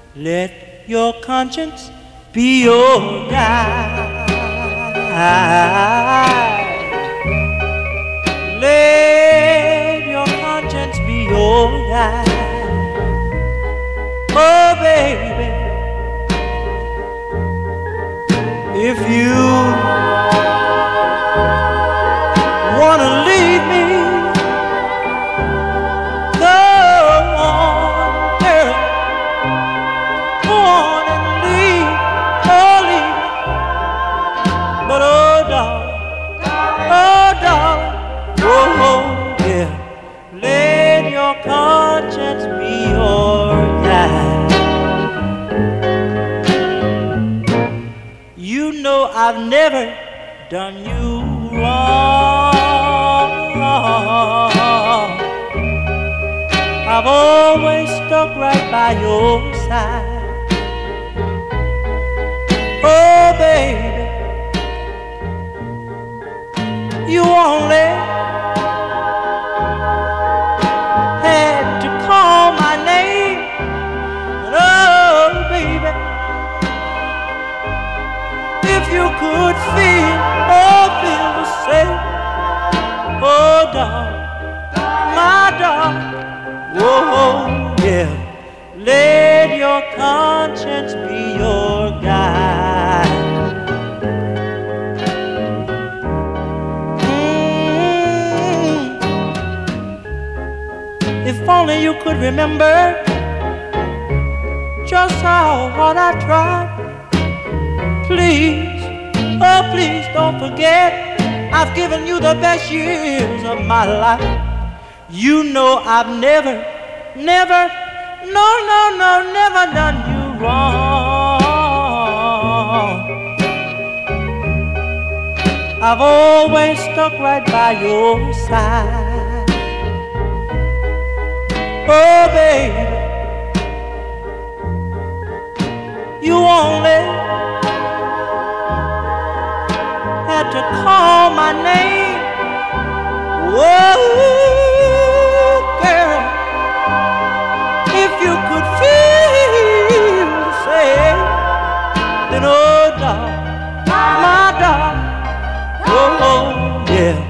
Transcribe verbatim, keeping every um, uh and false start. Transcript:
Let your conscience be your guide. Let your conscience be your guide. Oh, baby, if you wanna leave me, go on, girl, go on and leave, oh, leave me. But oh, darling, oh, darling, oh, oh, yeah, let your conscience be your guide. You know I've never done you wrong. I've always stuck right by your side. Oh, baby, you only had to call my name. And oh, baby, if you could feel, oh, feel the same. Oh, darling, my darling, oh, yeah, let your conscience be your guide. Mm. If only you could remember just how hard I tried. Please, oh please don't forget, I've given you the best years of my life. You know I've never, never, no, no, no, never done you wrong. I've always stuck right by your side. Oh, baby, you only had to call my name. Whoa, girl, if you could feel the same, then oh, darling, my darling, oh, oh, yeah,